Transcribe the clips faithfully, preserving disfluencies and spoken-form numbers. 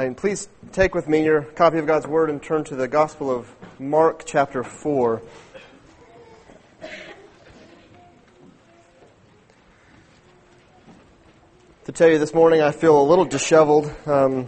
Fine. Please take with me your copy of God's Word and turn to the Gospel of Mark chapter four. To tell you this morning, I feel a little disheveled. Um,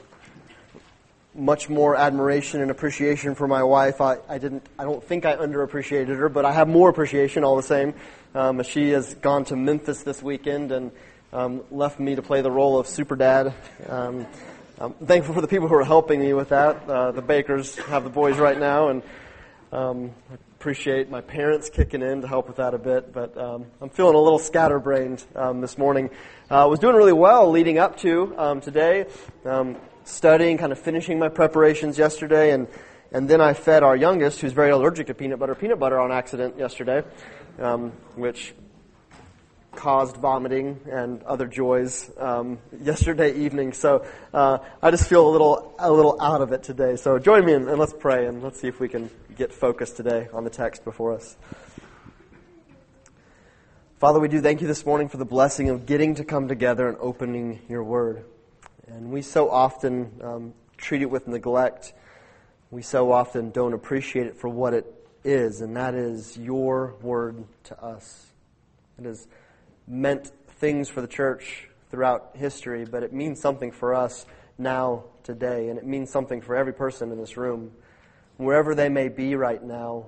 much more admiration and appreciation for my wife. I, I didn't. I don't think I underappreciated her, but I have more appreciation all the same. Um, she has gone to Memphis this weekend and um, left me to play the role of super dad. Um, I'm thankful for the people who are helping me with that. Uh, the Bakers have the boys right now, and um, I appreciate my parents kicking in to help with that a bit. But um, I'm feeling a little scatterbrained um, this morning. I uh, was doing really well leading up to um, today, um, studying, kind of finishing my preparations yesterday, and and then I fed our youngest, who's very allergic to peanut butter, peanut butter on accident yesterday, um, which caused vomiting and other joys um, yesterday evening. So uh, I just feel a little a little out of it today. So join me and, and let's pray and let's see if we can get focused today on the text before us. Father, we do thank you this morning for the blessing of getting to come together and opening your word. And we so often um, treat it with neglect. We so often don't appreciate it for what it is, and that is your word to us. It is meant things for the church throughout history, but it means something for us now, today, and it means something for every person in this room. Wherever they may be right now,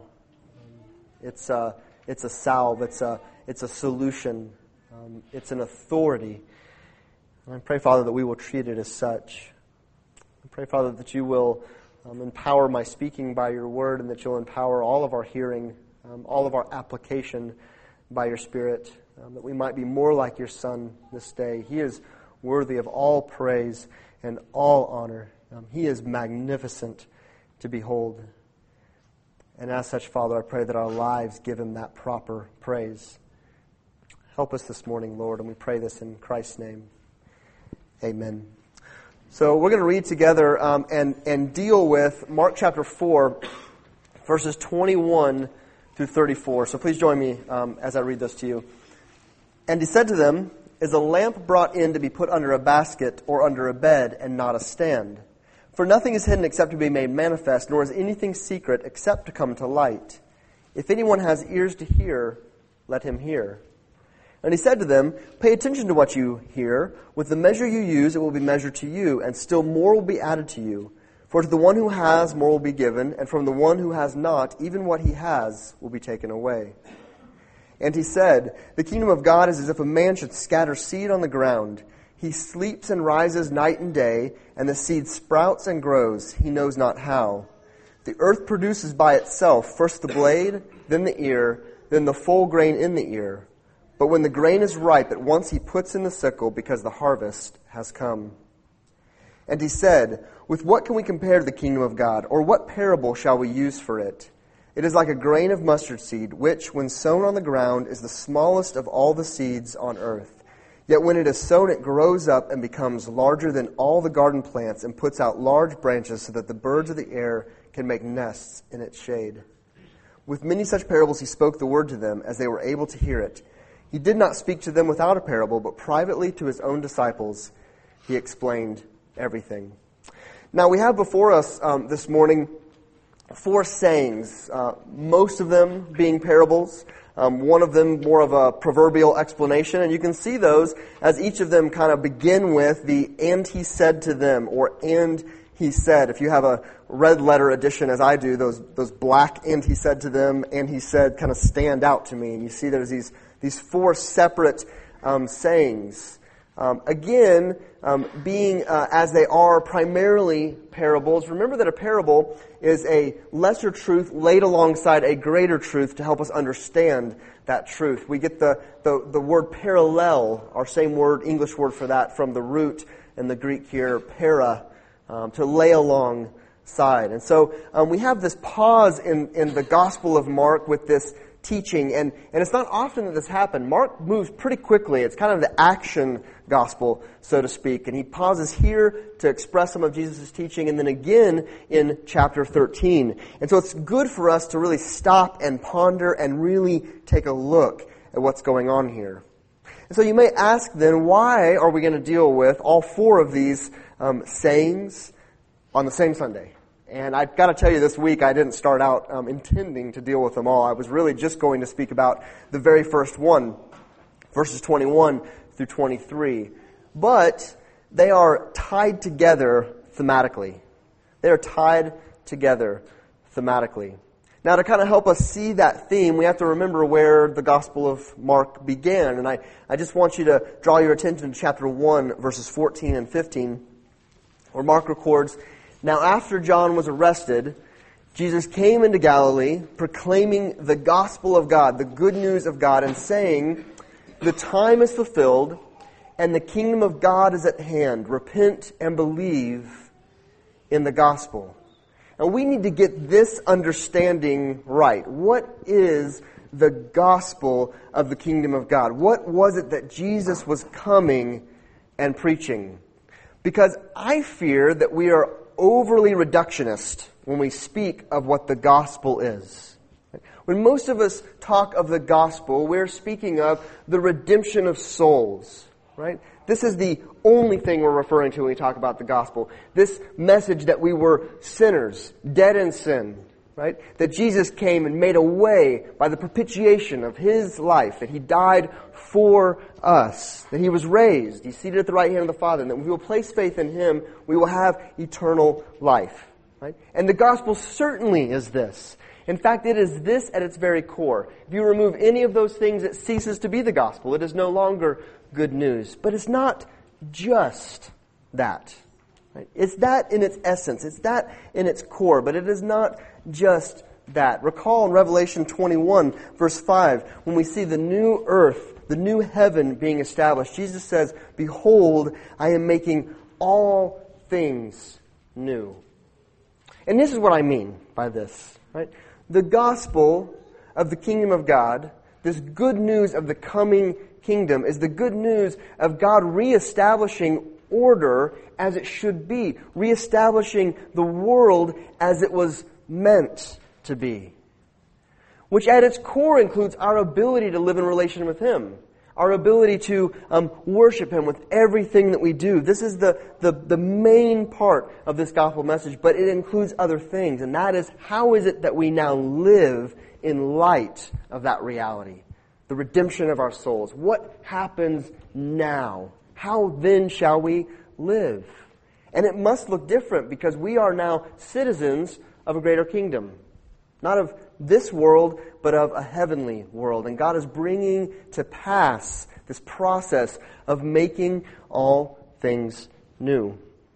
it's a, it's a salve, it's a, it's a solution, um, it's an authority. And I pray, Father, that we will treat it as such. I pray, Father, that you will um, empower my speaking by your word, and that you'll empower all of our hearing, um, all of our application by your Spirit, um, that we might be more like your Son this day. He is worthy of all praise and all honor. Um, he is magnificent to behold. And as such, Father, I pray that our lives give him that proper praise. Help us this morning, Lord, and we pray this in Christ's name. Amen. So we're going to read together um, and, and deal with Mark chapter four, verses twenty-one through thirty-four. So please join me um, as I read this to you. And he said to them, "Is a lamp brought in to be put under a basket or under a bed, and not a stand? For nothing is hidden except to be made manifest, nor is anything secret except to come to light. If anyone has ears to hear, let him hear." And he said to them, "Pay attention to what you hear. With the measure you use, it will be measured to you, and still more will be added to you. For to the one who has, more will be given, and from the one who has not, even what he has will be taken away." And he said, "The kingdom of God is as if a man should scatter seed on the ground. He sleeps and rises night and day, and the seed sprouts and grows, he knows not how. The earth produces by itself first the blade, then the ear, then the full grain in the ear. But when the grain is ripe, at once he puts in the sickle, because the harvest has come." And he said, "With what can we compare the kingdom of God? Or what parable shall we use for it? It is like a grain of mustard seed, which, when sown on the ground, is the smallest of all the seeds on earth. Yet when it is sown, it grows up and becomes larger than all the garden plants, and puts out large branches so that the birds of the air can make nests in its shade." With many such parables he spoke the word to them, as they were able to hear it. He did not speak to them without a parable, but privately to his own disciples he explained everything. Now we have before us um, this morning four sayings, uh, most of them being parables, um, one of them more of a proverbial explanation, and you can see those as each of them kind of begin with the "and he said to them" or "and he said." If you have a red letter edition, as I do, those those black "and he said to them" and he said kind of stand out to me, and you see there's these these four separate um, sayings. Um, again, um, being uh, as they are primarily parables. Remember that a parable is a lesser truth laid alongside a greater truth to help us understand that truth. We get the, the, the word parallel, our same word, English word for that, from the root in the Greek here, para, um, to lay alongside. And so um, we have this pause in, in the Gospel of Mark with this teaching, and, and it's not often that this happens. Mark moves pretty quickly. It's kind of the action gospel, so to speak, and he pauses here to express some of Jesus' teaching, and then again in chapter thirteen. And so it's good for us to really stop and ponder and really take a look at what's going on here. And so you may ask then, why are we going to deal with all four of these um, sayings on the same Sunday. And I've got to tell you, this week I didn't start out um, intending to deal with them all. I was really just going to speak about the very first one, verses twenty-one through twenty-three. But they are tied together thematically. They are tied together thematically. Now, to kind of help us see that theme, we have to remember where the Gospel of Mark began. And I, I just want you to draw your attention to chapter one, verses fourteen and fifteen, where Mark records, "Now after John was arrested, Jesus came into Galilee, proclaiming the gospel of God, the good news of God, and saying, 'The time is fulfilled, and the kingdom of God is at hand. Repent and believe in the gospel.'" Now we need to get this understanding right. What is the gospel of the kingdom of God? What was it that Jesus was coming and preaching? Because I fear that we are overly reductionist when we speak of what the gospel is. When most of us talk of the gospel, we're speaking of the redemption of souls, right? This is the only thing we're referring to when we talk about the gospel. This message that we were sinners, dead in sin, right? That Jesus came and made a way by the propitiation of His life, that He died for us, that He was raised, He's seated at the right hand of the Father, and that if we will place faith in Him, we will have eternal life, right? And the gospel certainly is this. In fact, it is this at its very core. If you remove any of those things, it ceases to be the gospel. It is no longer good news. But it's not just that. Right? It's that in its essence. It's that in its core. But it is not just that. Recall in Revelation twenty-one, verse five, when we see the new earth, the new heaven being established, Jesus says, "Behold, I am making all things new." And this is what I mean by this. Right? The gospel of the kingdom of God, this good news of the coming kingdom, is the good news of God reestablishing order as it should be, reestablishing the world as it was meant to be, which at its core includes our ability to live in relation with Him, our ability to um, worship Him with everything that we do. This is the, the, the main part of this gospel message, but it includes other things, and that is, how is it that we now live in light of that reality? The redemption of our souls. What happens now? How then shall we live? And it must look different because we are now citizens of a greater kingdom. Not of this world, but of a heavenly world. And God is bringing to pass this process of making all things new.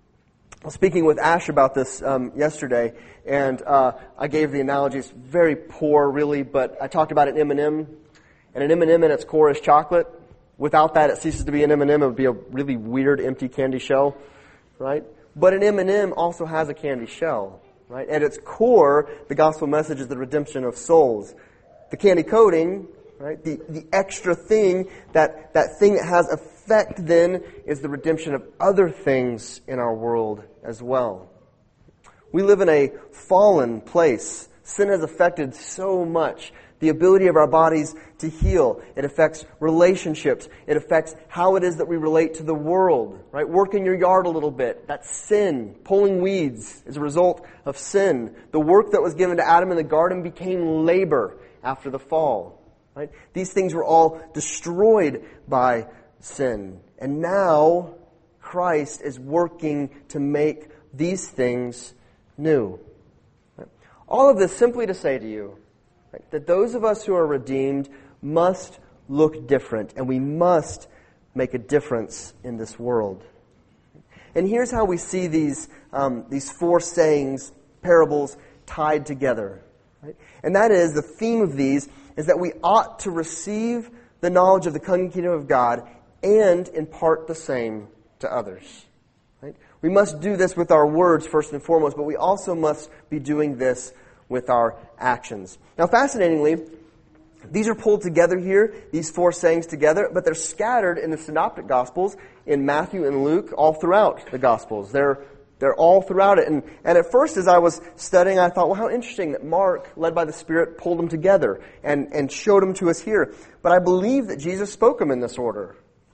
I was speaking with Ash about this um, yesterday, and uh, I gave the analogy. It's very poor, really, but I talked about an M and M. And an M and M at its core is chocolate. Without that, it ceases to be an M and M. It would be a really weird, empty candy shell, right? But an M and M also has a candy shell, right? At its core, the gospel message is the redemption of souls. The candy coating, right? The, the extra thing, that, that thing that has effect then, is the redemption of other things in our world as well. We live in a fallen place. Sin has affected so much. The ability of our bodies to heal. It affects relationships. It affects how it is that we relate to the world. Right? Working your yard a little bit. That's sin. Pulling weeds is a result of sin. The work that was given to Adam in the garden became labor after the fall. Right? These things were all destroyed by sin. And now Christ is working to make these things new. Right? All of this simply to say to you, that those of us who are redeemed must look different, and we must make a difference in this world. And here's how we see these um, these four sayings, parables, tied together. Right? And that is, the theme of these is that we ought to receive the knowledge of the coming kingdom of God and impart the same to others. Right? We must do this with our words first and foremost, but we also must be doing this with our actions. Now, fascinatingly, these are pulled together here, these four sayings together, but they're scattered in the Synoptic Gospels, in Matthew and Luke, all throughout the Gospels. They're they're all throughout it. And, and at first, as I was studying, I thought, well, how interesting that Mark, led by the Spirit, pulled them together and, and showed them to us here. But I believe that Jesus spoke them in this order.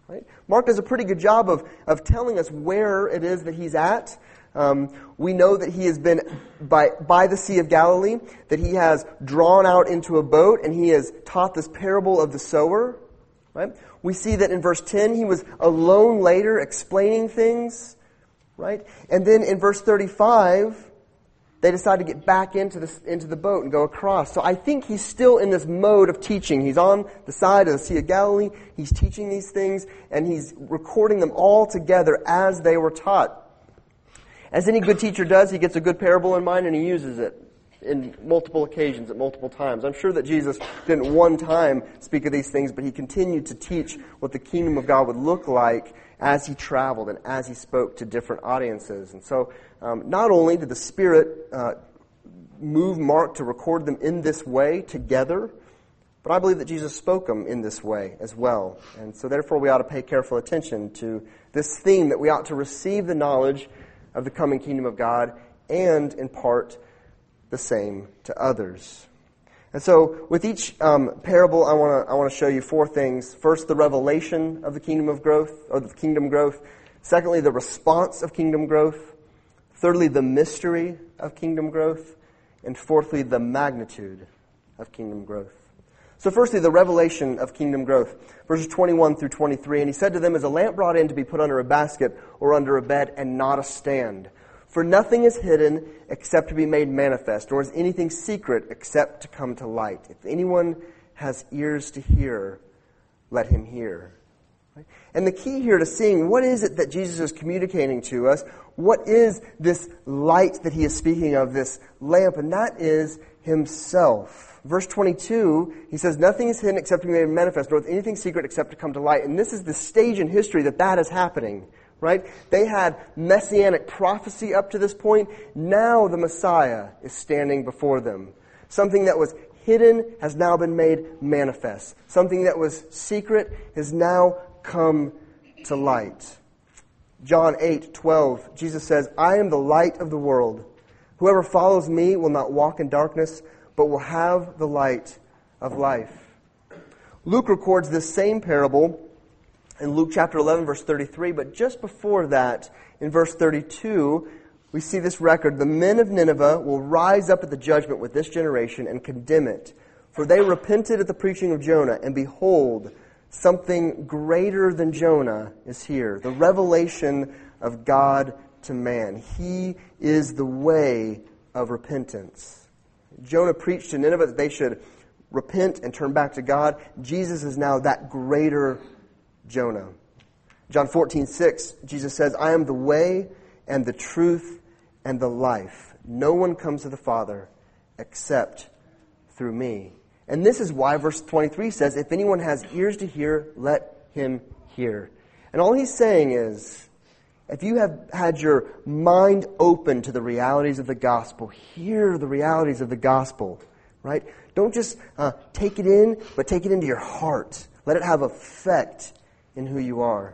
Right? Mark does a pretty good job of, of telling us where it is that he's at. Um, we know that he has been by, by the Sea of Galilee, that he has drawn out into a boat, and he has taught this parable of the sower. Right? We see that in verse ten, he was alone later explaining things. Right? And then in verse thirty-five, they decide to get back into the, into the boat and go across. So I think he's still in this mode of teaching. He's on the side of the Sea of Galilee. He's teaching these things, and he's recording them all together as they were taught. As any good teacher does, he gets a good parable in mind and he uses it in multiple occasions at multiple times. I'm sure that Jesus didn't one time speak of these things, but he continued to teach what the kingdom of God would look like as he traveled and as he spoke to different audiences. And so um, not only did the Spirit uh, move Mark to record them in this way together, but I believe that Jesus spoke them in this way as well. And so therefore we ought to pay careful attention to this theme, that we ought to receive the knowledge of the coming kingdom of God and impart the same to others. And so with each um, parable, I want to I want to show you four things. First, the revelation of the kingdom of growth, or the kingdom growth. Secondly, the response of kingdom growth. Thirdly, the mystery of kingdom growth. And fourthly, the magnitude of kingdom growth. So firstly, the revelation of kingdom growth. Verses twenty-one through twenty-three. And he said to them, "Is a lamp brought in to be put under a basket or under a bed, and not a stand? For nothing is hidden except to be made manifest, nor is anything secret except to come to light. If anyone has ears to hear, let him hear." Right? And the key here to seeing what is it that Jesus is communicating to us, what is this light that he is speaking of, this lamp, and that is himself. Verse twenty-two, he says, "Nothing is hidden except to be made manifest, nor is anything secret except to come to light." And this is the stage in history that that is happening. Right? They had messianic prophecy up to this point. Now the Messiah is standing before them. Something that was hidden has now been made manifest. Something that was secret has now come to light. John eight twelve, Jesus says, "I am the light of the world. Whoever follows me will not walk in darkness, but will have the light of life." Luke records this same parable in Luke chapter eleven, verse thirty-three, but just before that, in verse thirty-two, we see this record. "The men of Nineveh will rise up at the judgment with this generation and condemn it. For they repented at the preaching of Jonah, and behold, something greater than Jonah is here." The revelation of God to man. He is the way of repentance. Jonah preached to Nineveh that they should repent and turn back to God. Jesus is now that greater Jonah. John fourteen six, Jesus says, "I am the way and the truth and the life. No one comes to the Father except through me." And this is why verse twenty-three says, "If anyone has ears to hear, let him hear." And all he's saying is, if you have had your mind open to the realities of the gospel, hear the realities of the gospel, right? Don't just uh, take it in, but take it into your heart. Let it have effect in who you are.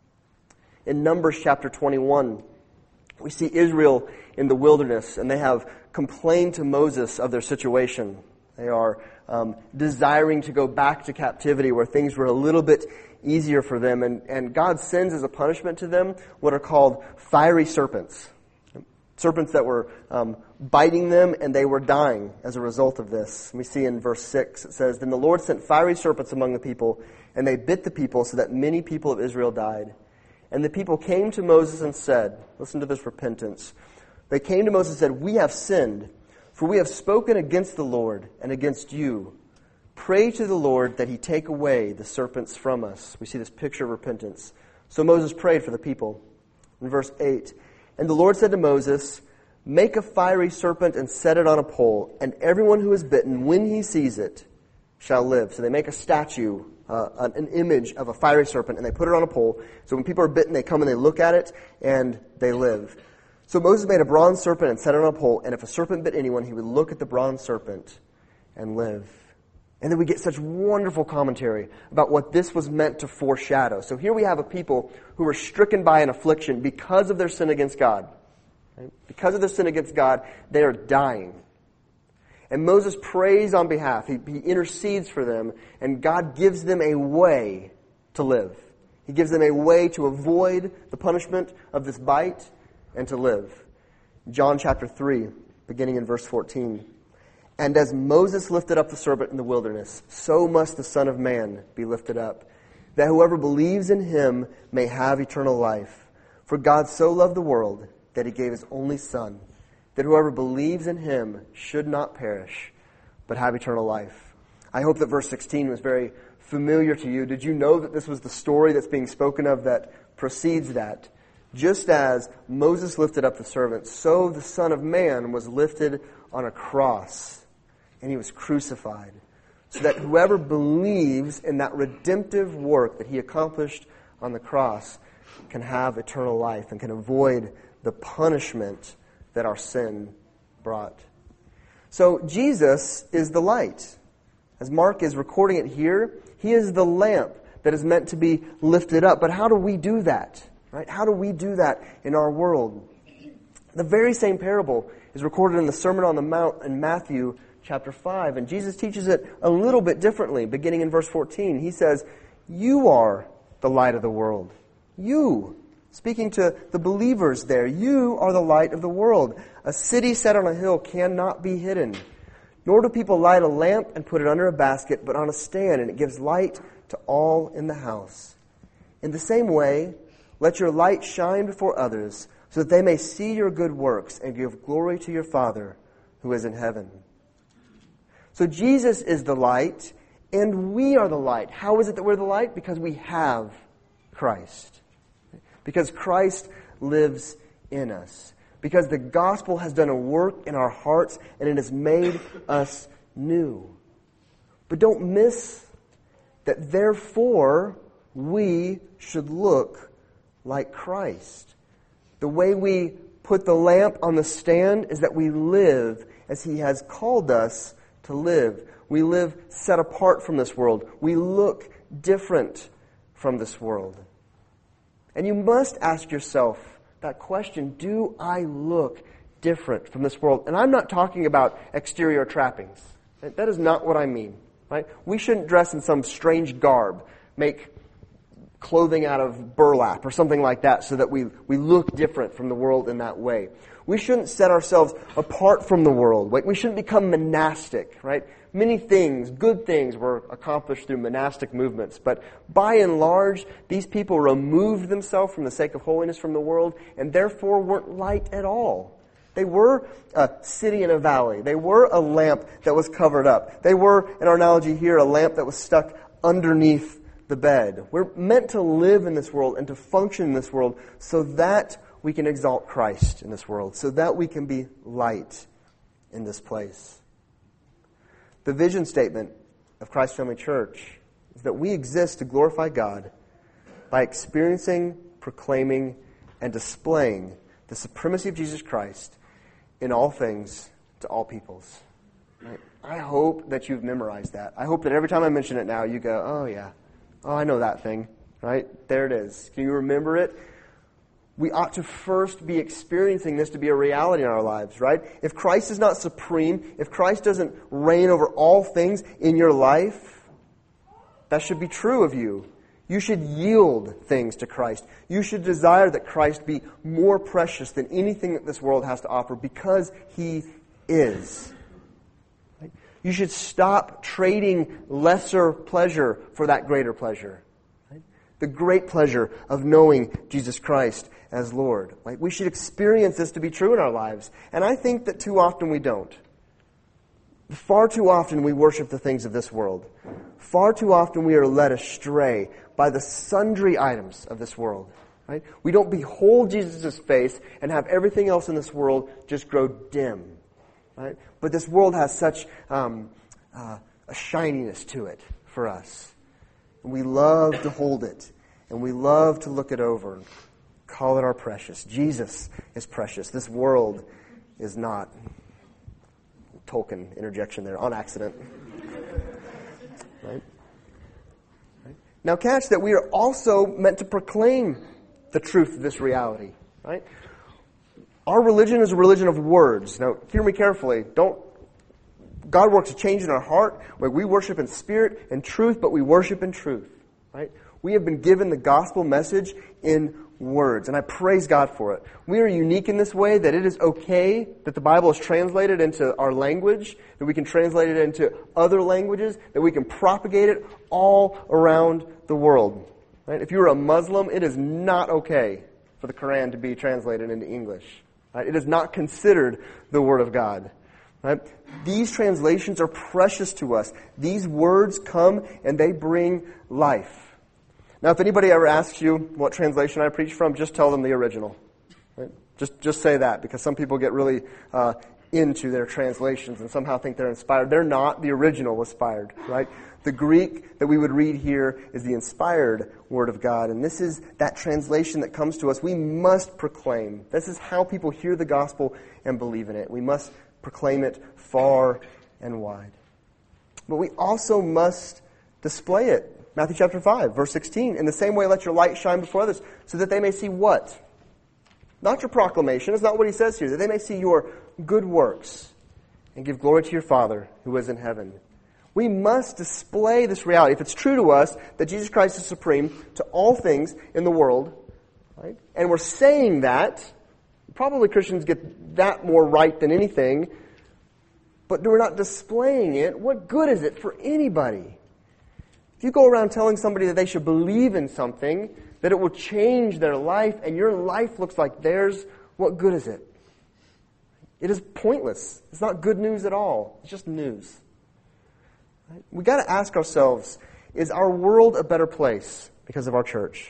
In Numbers chapter twenty-one, we see Israel in the wilderness, and they have complained to Moses of their situation. They are um, desiring to go back to captivity where things were a little bit easier for them, and, and God sends as a punishment to them what are called fiery serpents. Serpents that were um, biting them, and they were dying as a result of this. We see in verse six, it says, "Then the Lord sent fiery serpents among the people, and they bit the people so that many people of Israel died. And the people came to Moses and said," listen to this repentance, "They came to Moses and said, 'We have sinned, for we have spoken against the Lord and against you. Pray to the Lord that he take away the serpents from us.'" We see this picture of repentance. So Moses prayed for the people. In verse eight, "And the Lord said to Moses, 'Make a fiery serpent and set it on a pole, and everyone who is bitten, when he sees it, shall live.'" So they make a statue, uh, an image of a fiery serpent, and they put it on a pole. So when people are bitten, they come and they look at it, and they live. So Moses made a bronze serpent and set it on a pole, and if a serpent bit anyone, he would look at the bronze serpent and live. And then we get such wonderful commentary about what this was meant to foreshadow. So here we have a people who were stricken by an affliction because of their sin against God. Right? Because of their sin against God, they are dying. And Moses prays on behalf. He, he intercedes for them, and God gives them a way to live. He He gives them a way to avoid the punishment of this bite and to live. John chapter three, beginning in verse fourteen. And as Moses lifted up the serpent in the wilderness, so must the Son of Man be lifted up, that whoever believes in him may have eternal life. For God so loved the world that he gave his only Son, that whoever believes in him should not perish, but have eternal life. I hope that verse sixteen was very familiar to you. Did you know that this was the story that's being spoken of that precedes that? Just as Moses lifted up the serpent, so the Son of Man was lifted on a cross, and he was crucified, so that whoever believes in that redemptive work that he accomplished on the cross can have eternal life and can avoid the punishment that our sin brought. So Jesus is the light. As Mark is recording it here, he is the lamp that is meant to be lifted up. But how do we do that? Right? How do we do that in our world? The very same parable is recorded in the Sermon on the Mount in Matthew chapter five, and Jesus teaches it a little bit differently, beginning in verse fourteen. He says, "You are the light of the world." You, speaking to the believers there, you are the light of the world. A city set on a hill cannot be hidden. Nor do people light a lamp and put it under a basket, but on a stand, and it gives light to all in the house. In the same way, let your light shine before others, so that they may see your good works and give glory to your Father who is in heaven. So Jesus is the light, and we are the light. How is it that we're the light? Because we have Christ. Because Christ lives in us. Because the gospel has done a work in our hearts, and it has made us new. But don't miss that therefore we should look like Christ. The way we put the lamp on the stand is that we live as He has called us to live. We live set apart from this world. We look different from this world. And you must ask yourself that question, do I look different from this world? And I'm not talking about exterior trappings. That is not what I mean. Right? We shouldn't dress in some strange garb, make clothing out of burlap or something like that so that we, we look different from the world in that way. We shouldn't set ourselves apart from the world. Like, we shouldn't become monastic, right? Many things, good things, were accomplished through monastic movements. But by and large, these people removed themselves from the sake of holiness from the world and therefore weren't light at all. They were a city in a valley. They were a lamp that was covered up. They were, in our analogy here, a lamp that was stuck underneath the bed. We're meant to live in this world and to function in this world so that we can exalt Christ in this world, so that we can be light in this place. The vision statement of Christ Family Church is that we exist to glorify God by experiencing, proclaiming, and displaying the supremacy of Jesus Christ in all things to all peoples. Right? I hope that you've memorized that. I hope that every time I mention it now, you go, oh yeah, oh I know that thing. Right? There it is. Can you remember it? We ought to first be experiencing this to be a reality in our lives, right? If Christ is not supreme, if Christ doesn't reign over all things in your life, that should be true of you. You should yield things to Christ. You should desire that Christ be more precious than anything that this world has to offer because He is. Right? You should stop trading lesser pleasure for that greater pleasure. Right? The great pleasure of knowing Jesus Christ as Lord. Like, we should experience this to be true in our lives. And I think that too often we don't. Far too often we worship the things of this world. Far too often we are led astray by the sundry items of this world. Right? We don't behold Jesus' face and have everything else in this world just grow dim. Right? But this world has such um, uh, a shininess to it for us. And we love to hold it. And we love to look it over. Call it our precious. Jesus is precious. This world is not. Tolkien interjection there on accident. Right? Right? Now catch that we are also meant to proclaim the truth of this reality. Right? Our religion is a religion of words. Now hear me carefully. Don't. God works a change in our heart where we worship in spirit and truth, but we worship in truth. Right? We have been given the gospel message in words, and I praise God for it. We are unique in this way that it is okay that the Bible is translated into our language, that we can translate it into other languages, that we can propagate it all around the world. Right? If you're a Muslim, it is not okay for the Quran to be translated into English. Right? It is not considered the Word of God. Right? These translations are precious to us. These words come and they bring life. Now, if anybody ever asks you what translation I preach from, just tell them the original. Right? Just just say that, because some people get really uh, into their translations and somehow think they're inspired. They're not. The original was inspired, right? The Greek that we would read here is the inspired Word of God, and this is that translation that comes to us. We must proclaim. This is how people hear the gospel and believe in it. We must proclaim it far and wide. But we also must display it. Matthew chapter five, verse sixteen. In the same way, let your light shine before others, so that they may see what? Not your proclamation. That's not what he says here. That they may see your good works and give glory to your Father who is in heaven. We must display this reality. If it's true to us that Jesus Christ is supreme to all things in the world, right? And we're saying that, probably Christians get that more right than anything, but we're not displaying it, what good is it for anybody? If you go around telling somebody that they should believe in something, that it will change their life, and your life looks like theirs, what good is it? It is pointless. It's not good news at all. It's just news. Right? We've got to ask ourselves, is our world a better place because of our church?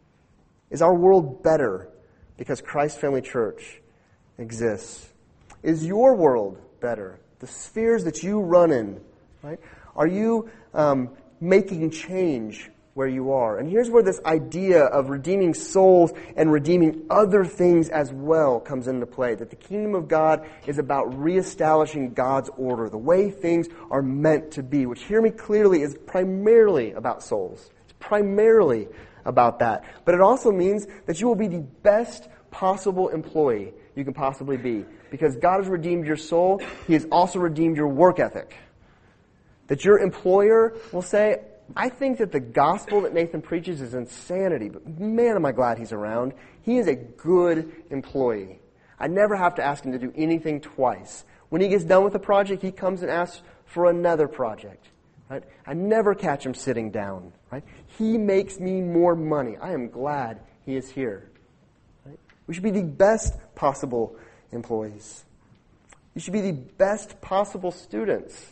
Is our world better because Christ Family Church exists? Is your world better? The spheres that you run in, right? Are you um, making change where you are? And here's where this idea of redeeming souls and redeeming other things as well comes into play. That the kingdom of God is about reestablishing God's order, the way things are meant to be, which, hear me clearly, is primarily about souls. It's primarily about that. But it also means that you will be the best possible employee you can possibly be. Because God has redeemed your soul, He has also redeemed your work ethic. That your employer will say, I think that the gospel that Nathan preaches is insanity, but man, am I glad he's around. He is a good employee. I never have to ask him to do anything twice. When he gets done with a project, he comes and asks for another project. Right? I never catch him sitting down. Right? He makes me more money. I am glad he is here. Right? We should be the best possible employees. You should be the best possible students.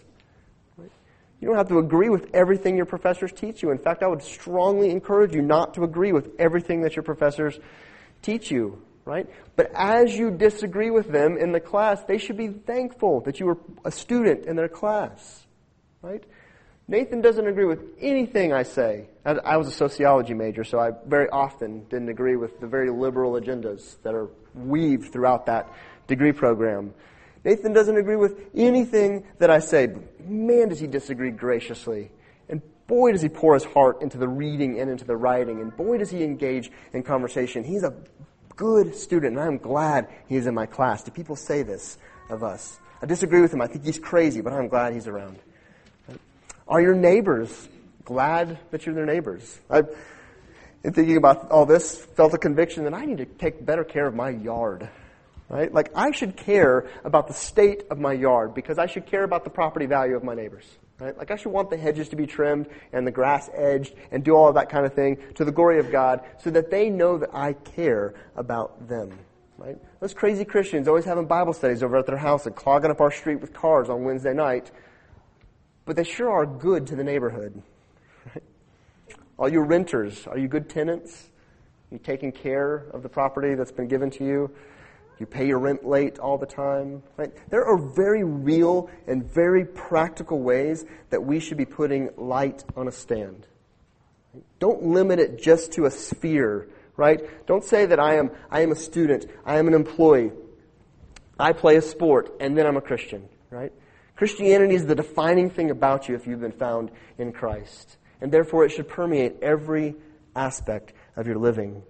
You don't have to agree with everything your professors teach you. In fact, I would strongly encourage you not to agree with everything that your professors teach you, right? But as you disagree with them in the class, they should be thankful that you were a student in their class, right? Nathan doesn't agree with anything I say. I was a sociology major, so I very often didn't agree with the very liberal agendas that are weaved throughout that degree program. Nathan doesn't agree with anything that I say, but man, does he disagree graciously. And boy, does he pour his heart into the reading and into the writing. And boy, does he engage in conversation. He's a good student, and I'm glad he is in my class. Do people say this of us? I disagree with him. I think he's crazy, but I'm glad he's around. Are your neighbors glad that you're their neighbors? I've, in thinking about all this, felt a conviction that I need to take better care of my yard. Right? Like, I should care about the state of my yard because I should care about the property value of my neighbors. Right? Like, I should want the hedges to be trimmed and the grass edged and do all of that kind of thing to the glory of God so that they know that I care about them. Right? Those crazy Christians always having Bible studies over at their house and clogging up our street with cars on Wednesday night, but they sure are good to the neighborhood. Right? All you renters, are you good tenants? Are you taking care of the property that's been given to you? You pay your rent late all the time. Right? There are very real and very practical ways that we should be putting light on a stand. Don't limit it just to a sphere, right? Don't say that I am I am a student, I am an employee, I play a sport, and then I'm a Christian, right? Christianity is the defining thing about you if you've been found in Christ. And therefore it should permeate every aspect of your living.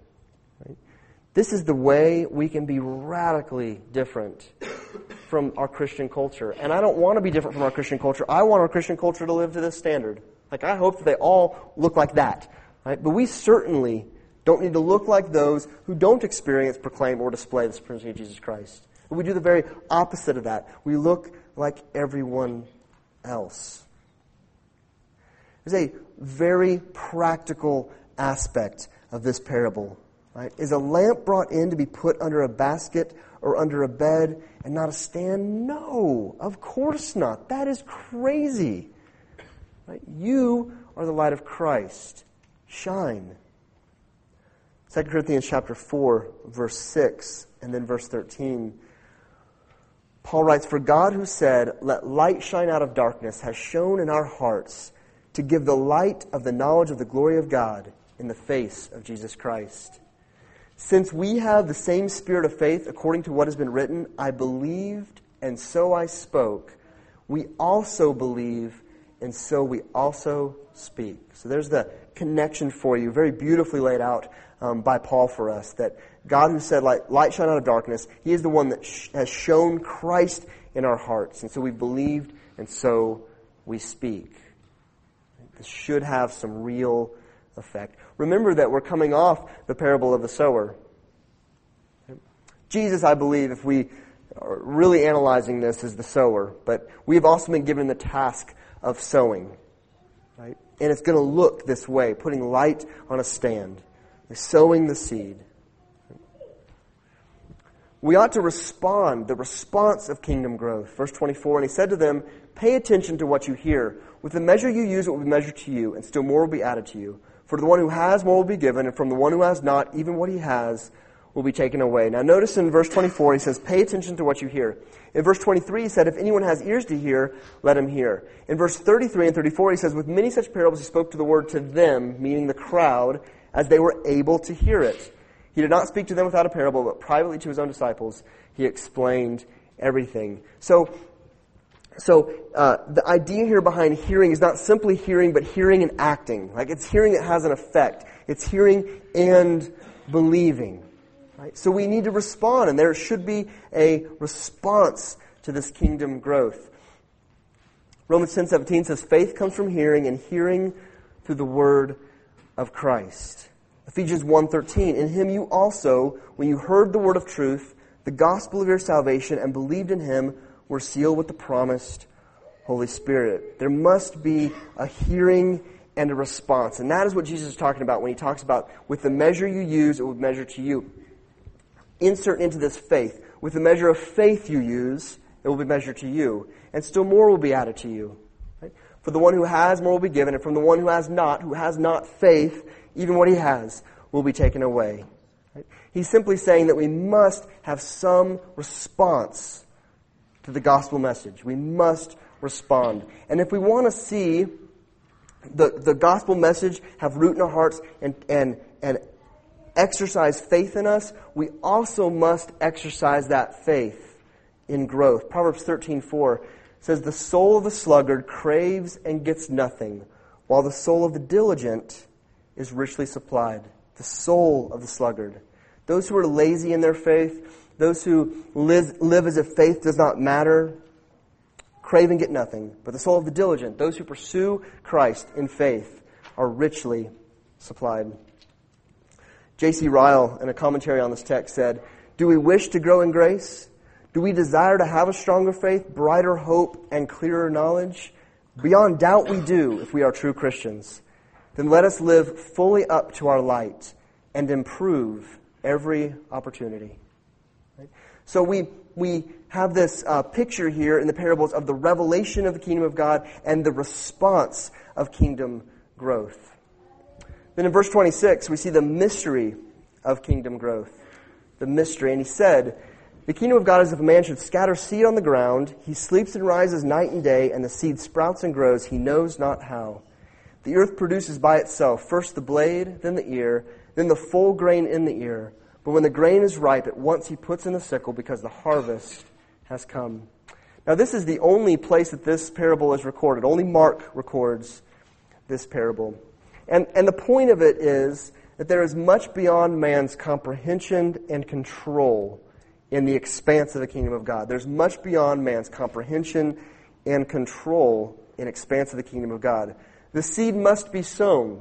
This is the way we can be radically different from our Christian culture. And I don't want to be different from our Christian culture. I want our Christian culture to live to this standard. Like, I hope that they all look like that, Right? But we certainly don't need to look like those who don't experience, proclaim, or display the supremacy of Jesus Christ. We do the very opposite of that. We look like everyone else. There's a very practical aspect of this parable. Right? Is a lamp brought in to be put under a basket or under a bed and not a stand? No, of course not. That is crazy. Right? You are the light of Christ. Shine. Second Corinthians chapter four, verse six, and then verse thirteen. Paul writes, "For God who said, 'Let light shine out of darkness,' has shone in our hearts to give the light of the knowledge of the glory of God in the face of Jesus Christ. Since we have the same spirit of faith, according to what has been written, 'I believed, and so I spoke,' we also believe, and so we also speak." So there's the connection for you, very beautifully laid out um, by Paul for us, that God who said, light, light shine out of darkness, He is the one that sh- has shown Christ in our hearts. And so we believed, and so we speak. This should have some real effect. Remember that we're coming off the parable of the sower. Jesus, I believe, if we are really analyzing this, is the sower. But we've also been given the task of sowing. Right? And it's going to look this way, putting light on a stand. Sowing the seed. We ought to respond, the response of kingdom growth. Verse twenty-four, "And He said to them, 'Pay attention to what you hear. With the measure you use, it will be measured to you, and still more will be added to you. For to the one who has, more will be given, and from the one who has not, even what he has will be taken away.'" Now notice in verse twenty-four, He says, "Pay attention to what you hear." In verse twenty-three, He said, "If anyone has ears to hear, let him hear." In verse thirty-three and thirty-four, He says, "With many such parables He spoke to the word to them," meaning the crowd, "as they were able to hear it. He did not speak to them without a parable, but privately to His own disciples He explained everything." So, so uh, the idea here behind hearing is not simply hearing, but hearing and acting. Like it's hearing that has an effect. It's hearing and believing. Right? So we need to respond, and there should be a response to this kingdom growth. Romans ten seventeen says, "Faith comes from hearing, and hearing through the word of Christ." Ephesians one thirteen, "In Him you also, when you heard the word of truth, the gospel of your salvation, and believed in Him, were sealed with the promised Holy Spirit." There must be a hearing and a response. And that is what Jesus is talking about when He talks about, with the measure you use, it will measure to you. Insert into this faith. With the measure of faith you use, it will be measured to you. And still more will be added to you. Right? For the one who has, more will be given. And from the one who has not, who has not faith, even what he has will be taken away. Right? He's simply saying that we must have some response to the gospel message. We must respond. And if we want to see the, the gospel message have root in our hearts and, and, and exercise faith in us, we also must exercise that faith in growth. Proverbs thirteen four says, "The soul of the sluggard craves and gets nothing, while the soul of the diligent is richly supplied." The soul of the sluggard. Those who are lazy in their faith, those who live, live as if faith does not matter, crave and get nothing. But the soul of the diligent, those who pursue Christ in faith, are richly supplied. J C Ryle, in a commentary on this text, said, "Do we wish to grow in grace? Do we desire to have a stronger faith, brighter hope, and clearer knowledge? Beyond doubt we do, if we are true Christians. Then let us live fully up to our light and improve every opportunity." Right? So we we have this uh, picture here in the parables of the revelation of the kingdom of God and the response of kingdom growth. Then in verse twenty-six, we see the mystery of kingdom growth. The mystery. And He said, "The kingdom of God is if a man should scatter seed on the ground. He sleeps and rises night and day, and the seed sprouts and grows. He knows not how. The earth produces by itself first the blade, then the ear, then the full grain in the ear. But when the grain is ripe, at once he puts in the sickle, because the harvest has come." Now this is the only place that this parable is recorded. Only Mark records this parable. And, and the point of it is that there is much beyond man's comprehension and control in the expanse of the kingdom of God. There's much beyond man's comprehension and control in the expanse of the kingdom of God. The seed must be sown.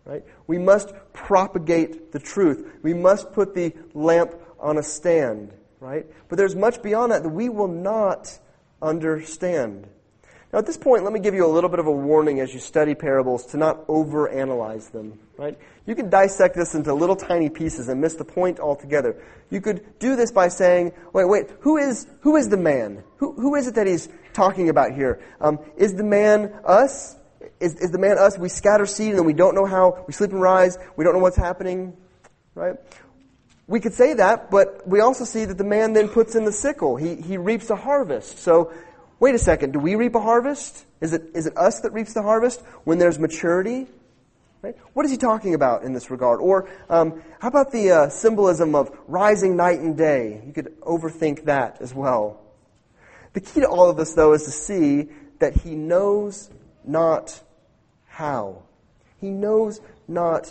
right? We must propagate the truth. We must put the lamp on a stand, right? But there's much beyond that that we will not understand. Now, at this point, let me give you a little bit of a warning as you study parables to not overanalyze them, right? You can dissect this into little tiny pieces and miss the point altogether. You could do this by saying, wait, wait, who is who is the man? Who Who is it that he's talking about here? Um, is the man us? Is, is the man us? We scatter seed and then we don't know how, we sleep and rise, we don't know what's happening, right? We could say that, but we also see that the man then puts in the sickle. He he reaps a harvest. So, wait a second, do we reap a harvest? Is it is it us that reaps the harvest when there's maturity? Right? What is he talking about in this regard? Or um, how about the uh, symbolism of rising night and day? You could overthink that as well. The key to all of this, though, is to see that he knows not how. He knows not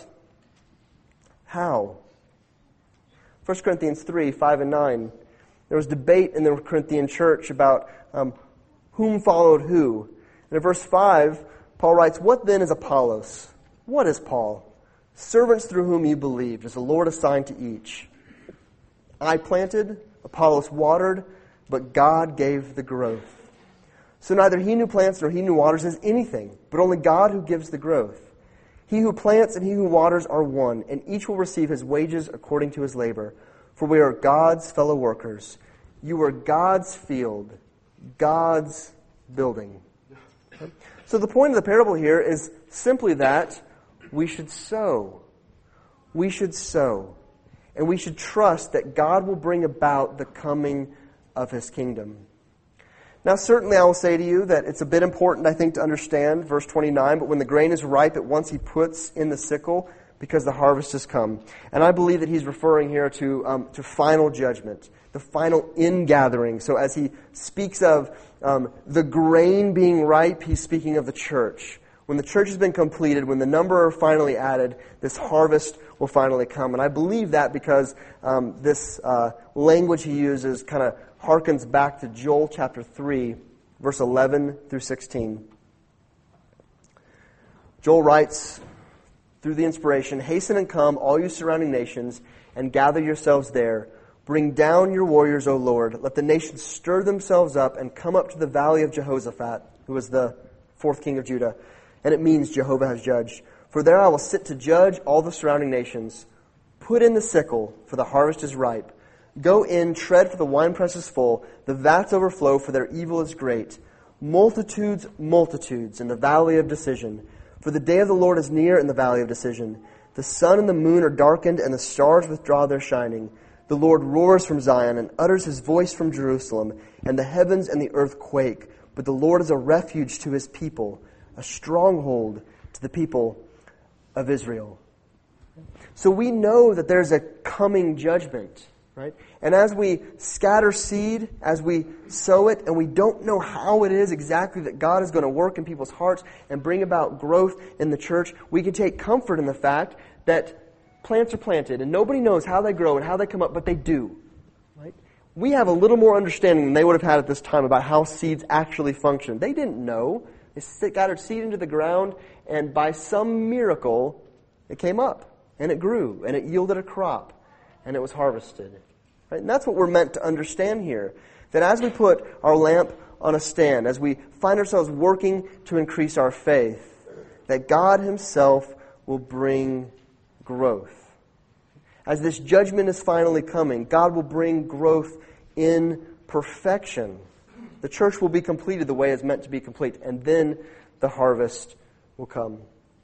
how. First Corinthians three, five and nine. There was debate in the Corinthian church about um, whom followed who. And in verse five, Paul writes, "What then is Apollos? What is Paul? Servants through whom you believed, as the Lord assigned to each. I planted, Apollos watered, but God gave the growth. So neither he who plants nor he who waters is anything, but only God who gives the growth. He who plants and he who waters are one, and each will receive his wages according to his labor. For we are God's fellow workers. You are God's field, God's building." Okay? So the point of the parable here is simply that we should sow. We should sow. And we should trust that God will bring about the coming of His kingdom. Now, certainly I will say to you that it's a bit important, I think, to understand verse twenty-nine, "But when the grain is ripe, at once he puts in the sickle, because the harvest has come." And I believe that he's referring here to um, to final judgment, the final ingathering. So as he speaks of um, the grain being ripe, he's speaking of the church. When the church has been completed, when the number are finally added, this harvest will finally come. And I believe that because um, this uh, language he uses kind of harkens back to Joel chapter three, verse eleven through sixteen. Joel writes, through the inspiration, "Hasten and come, all you surrounding nations, and gather yourselves there. Bring down your warriors, O Lord. Let the nations stir themselves up and come up to the valley of Jehoshaphat," who was the fourth king of Judah. And it means Jehovah has judged. "For there I will sit to judge all the surrounding nations. Put in the sickle, for the harvest is ripe. Go in, tread, for the winepress is full. The vats overflow, for their evil is great. Multitudes, multitudes in the valley of decision. For the day of the Lord is near in the valley of decision. The sun and the moon are darkened, and the stars withdraw their shining. The Lord roars from Zion and utters His voice from Jerusalem, and the heavens and the earth quake. But the Lord is a refuge to His people, a stronghold to the people of Israel." So we know that there's a coming judgment, right? And as we scatter seed, as we sow it, and we don't know how it is exactly that God is going to work in people's hearts and bring about growth in the church, we can take comfort in the fact that plants are planted and nobody knows how they grow and how they come up, but they do, right? We have a little more understanding than they would have had at this time about how seeds actually function. They didn't know. They scattered seed into the ground, and by some miracle, it came up, and it grew, and it yielded a crop, and it was harvested. Right? And that's what we're meant to understand here. That as we put our lamp on a stand, as we find ourselves working to increase our faith, that God Himself will bring growth. As this judgment is finally coming, God will bring growth in perfection. The church will be completed the way it's meant to be complete, and then the harvest will come.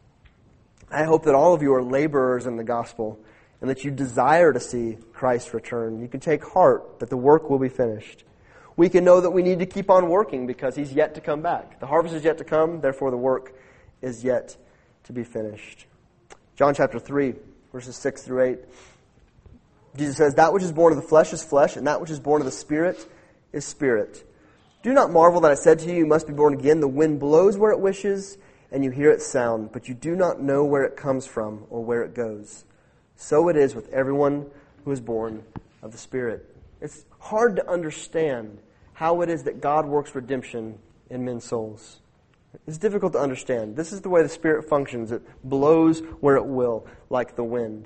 I hope that all of you are laborers in the gospel and that you desire to see Christ return. You can take heart that the work will be finished. We can know that we need to keep on working because He's yet to come back. The harvest is yet to come, therefore the work is yet to be finished. John chapter three, verses six through eight. Jesus says, "That which is born of the flesh is flesh, and that which is born of the Spirit is spirit. Do not marvel that I said to you, you must be born again. The wind blows where it wishes, and you hear its sound, but you do not know where it comes from or where it goes. So it is with everyone who is born of the Spirit." It's hard to understand how it is that God works redemption in men's souls. It's difficult to understand. This is the way the Spirit functions. It blows where it will, like the wind.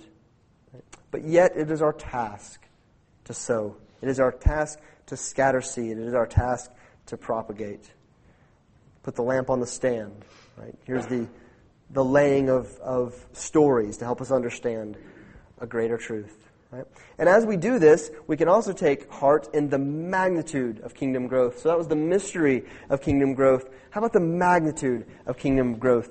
But yet it is our task to sow. It is our task to scatter seed. It is our task to propagate. Put the lamp on the stand. Right? Here's the, the laying of, of stories to help us understand a greater truth. Right? And as we do this, we can also take heart in the magnitude of kingdom growth. So that was the mystery of kingdom growth. How about the magnitude of kingdom growth?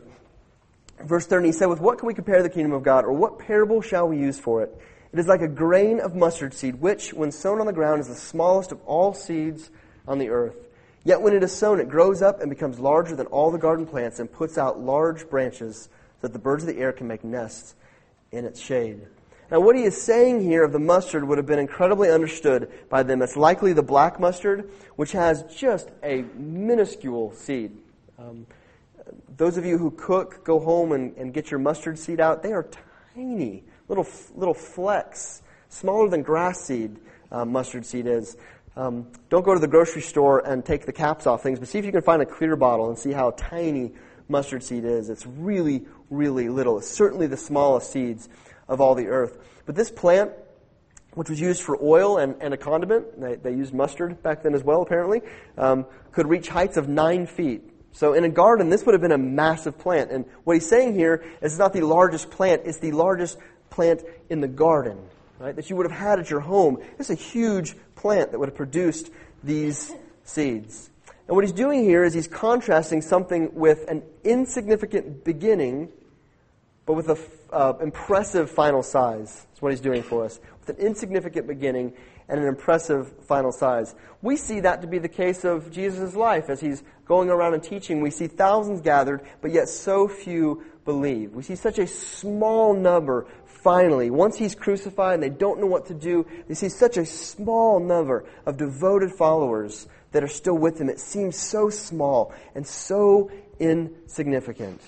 Verse thirty, he said, with what can we compare the kingdom of God, or what parable shall we use for it? It is like a grain of mustard seed, which, when sown on the ground, is the smallest of all seeds on the earth. Yet when it is sown, it grows up and becomes larger than all the garden plants and puts out large branches so that the birds of the air can make nests in its shade. Now, what he is saying here of the mustard would have been incredibly understood by them. It's likely the black mustard, which has just a minuscule seed. Um, those of you who cook, go home and, and get your mustard seed out. They are tiny, little little flecks, smaller than grass seed. Uh, mustard seed is. Um, don't go to the grocery store and take the caps off things, but see if you can find a clear bottle and see how tiny mustard seed is. It's really, really little. It's certainly the smallest seeds of all the earth. But this plant, which was used for oil and, and a condiment, they, they used mustard back then as well apparently, um, could reach heights of nine feet. So in a garden, this would have been a massive plant. And what he's saying here is it's not the largest plant, it's the largest plant in the garden, right, that you would have had at your home. It's a huge plant that would have produced these seeds. And what he's doing here is he's contrasting something with an insignificant beginning, but with an uh, impressive final size. That's what he's doing for us. With an insignificant beginning and an impressive final size. We see that to be the case of Jesus' life. As he's going around and teaching, we see thousands gathered, but yet so few believe. We see such a small number finally. Once he's crucified and they don't know what to do, they see such a small number of devoted followers that are still with him. It seems so small and so insignificant.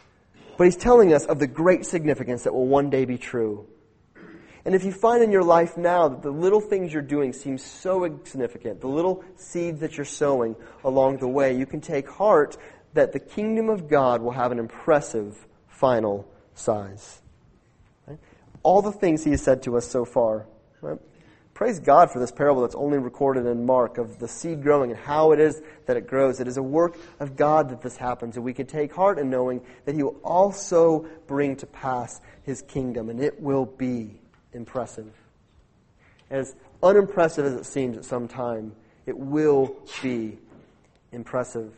But he's telling us of the great significance that will one day be true. And if you find in your life now that the little things you're doing seem so insignificant, the little seeds that you're sowing along the way, you can take heart that the kingdom of God will have an impressive final size. Right? All the things he has said to us so far. Right? Praise God for this parable that's only recorded in Mark of the seed growing and how it is that it grows. It is a work of God that this happens, and we can take heart in knowing that he will also bring to pass his kingdom, and it will be impressive. As unimpressive as it seems at some time, it will be impressive.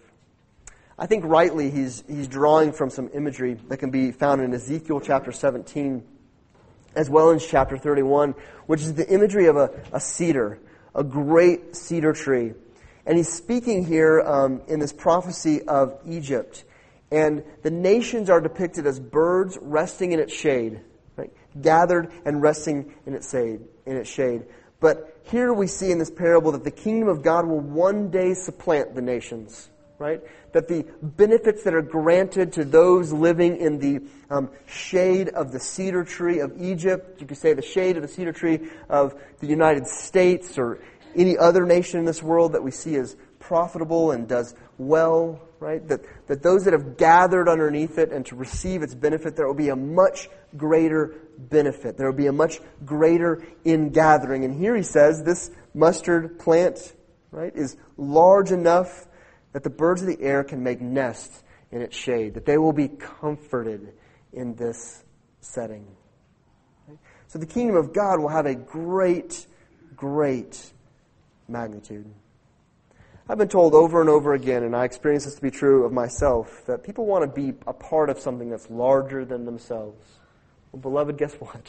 I think rightly he's he's drawing from some imagery that can be found in Ezekiel chapter seventeen, as well as chapter thirty-one, which is the imagery of a, a cedar, a great cedar tree. And he's speaking here um, in this prophecy of Egypt. And the nations are depicted as birds resting in its shade, right? Gathered and resting in its shade, in its shade. But here we see in this parable that the kingdom of God will one day supplant the nations, right? That the benefits that are granted to those living in the um, shade of the cedar tree of Egypt, you could say the shade of the cedar tree of the United States or any other nation in this world that we see as profitable and does well, right? That, that those that have gathered underneath it and to receive its benefit, there will be a much greater benefit. There will be a much greater ingathering. And here he says this mustard plant, right, is large enough that the birds of the air can make nests in its shade, that they will be comforted in this setting. Right? So the kingdom of God will have a great, great magnitude. I've been told over and over again, and I experience this to be true of myself, that people want to be a part of something that's larger than themselves. Well, beloved, guess what?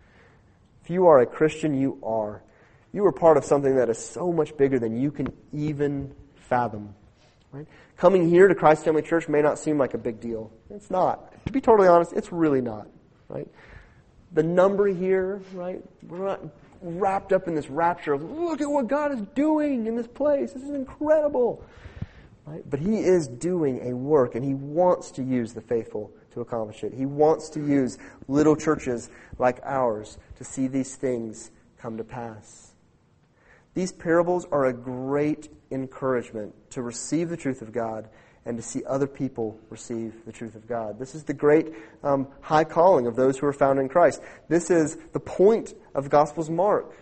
If you are a Christian, you are. You are part of something that is so much bigger than you can even fathom. Right? Coming here to Christ Family Church may not seem like a big deal. It's not. To be totally honest, it's really not. Right? The number here, right? We're not wrapped up in this rapture of, look at what God is doing in this place. This is incredible. Right? But He is doing a work, and He wants to use the faithful to accomplish it. He wants to use little churches like ours to see these things come to pass. These parables are a great encouragement to receive the truth of God and to see other people receive the truth of God. This is the great um, high calling of those who are found in Christ. This is the point of the Gospel's Mark.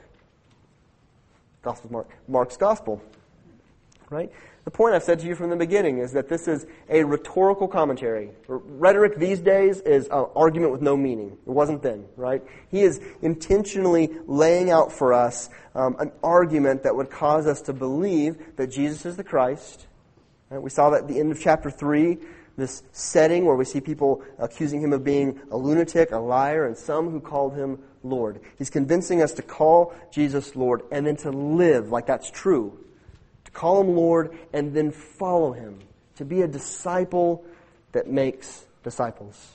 Gospel's Mark. Mark's Gospel. Right? The point I've said to you from the beginning is that this is a rhetorical commentary. Rhetoric these days is an argument with no meaning. It wasn't then, right? He is intentionally laying out for us um, an argument that would cause us to believe that Jesus is the Christ. Right? We saw that at the end of chapter three, this setting where we see people accusing him of being a lunatic, a liar, and some who called him Lord. He's convincing us to call Jesus Lord and then to live like that's true. To call him Lord and then follow him. To be a disciple that makes disciples.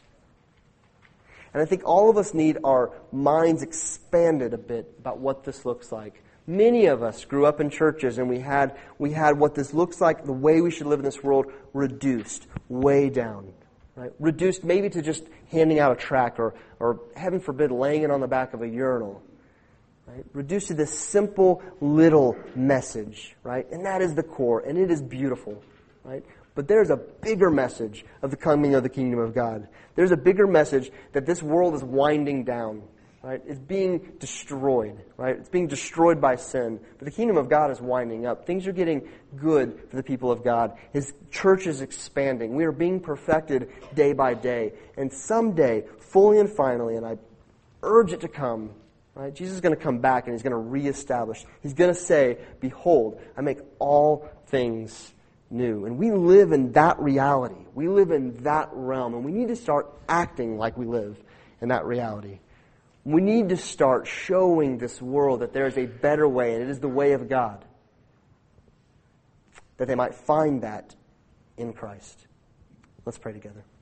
And I think all of us need our minds expanded a bit about what this looks like. Many of us grew up in churches and we had we had what this looks like, the way we should live in this world, reduced way down. Right? Reduced maybe to just handing out a tract or, or heaven forbid, laying it on the back of a urinal. Right? Reduced to this simple little message, right? And that is the core, and it is beautiful, right? But there's a bigger message of the coming of the kingdom of God. There's a bigger message that this world is winding down, right? It's being destroyed, right? It's being destroyed by sin. But the kingdom of God is winding up. Things are getting good for the people of God. His church is expanding. We are being perfected day by day. And someday, fully and finally, and I urge it to come, right? Jesus is going to come back and he's going to reestablish. He's going to say, behold, I make all things new. And we live in that reality. We live in that realm. And we need to start acting like we live in that reality. We need to start showing this world that there is a better way, and it is the way of God. That they might find that in Christ. Let's pray together.